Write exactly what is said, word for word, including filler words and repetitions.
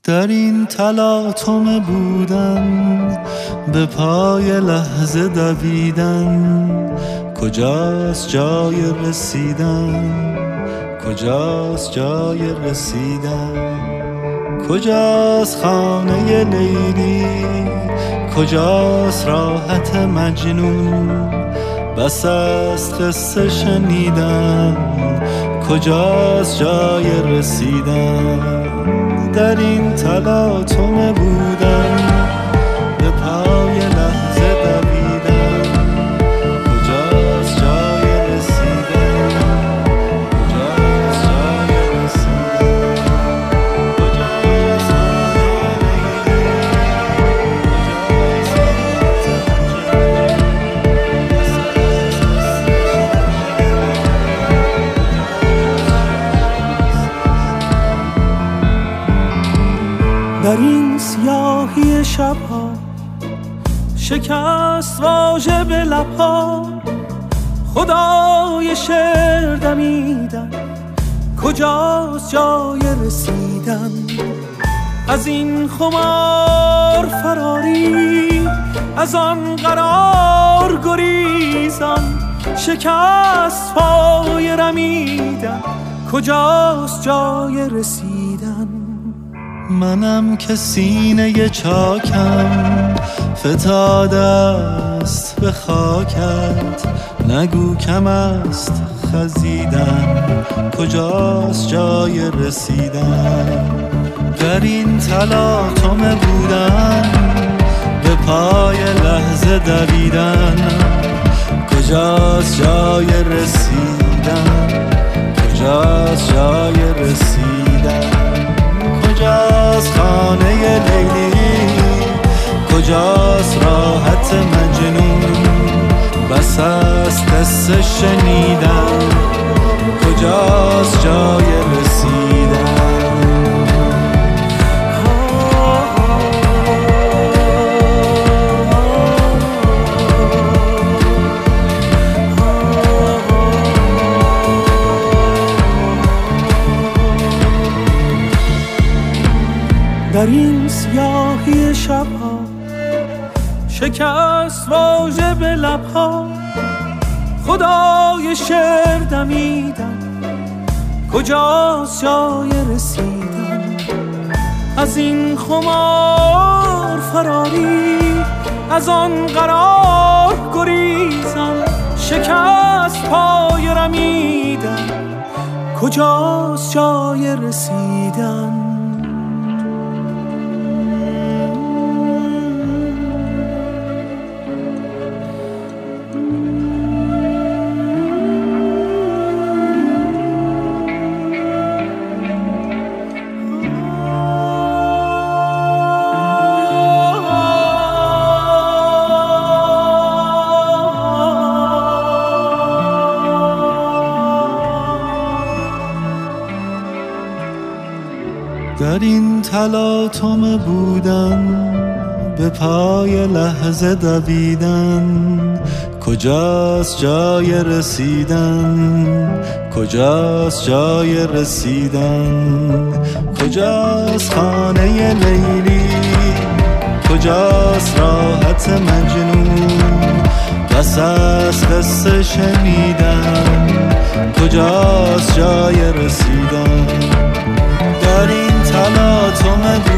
در این تلاطم بودن، به پای لحظه دویدن، کجاست جای رسیدن؟ کجاست جای رسیدن؟ کجاست خانه لیلی؟ کجاست راحت مجنون؟ بس است قصه شنیدن، کجاست جای رسیدن؟ در این تلاطم بودن، به پای لحظه دویدن، کجاست جای رسیدن؟ کجاست جای رسیدن؟ کجاست خانه لیلی؟ کجاست در این سیاهی شبها شکست واژه به لبها، خدای شعر دمیدن، کجاست جای رسیدن؟ از این خمار فراری، از آن قرار گریزان، شکست پای رمیدن، کجاست جای رسیدن؟ منم که سینه چاکم فتاده است به خاکت، نگو کم است خزیدن، کجاست جای رسیدن؟ در این تلاطم بودن، به پای لحظه دویدن، کجاست جای رسیدن؟ کجاست جای رسیدن؟ کجاست خانه لیلی؟ کجاست راحت مجنون؟ بس است قصه شنیدن، کجاست جای رسیدن؟ در این سیاهی شبها شکست واژه به لبها، خدای شعر دمیدن، کجاست جای رسیدن؟ از این خمار فراری، از آن قرار گریزن، شکست پای رمیدن، کجاست جای رسیدن؟ در این تلاطم بودن، به پای لحظه دویدن، کجاست جای رسیدن؟ کجاست جای رسیدن؟ کجاست خانه لیلی؟ کجاست راحت مجنون؟ بس است قصه شنیدن، کجاست جای رسیدن؟ در این تلاطم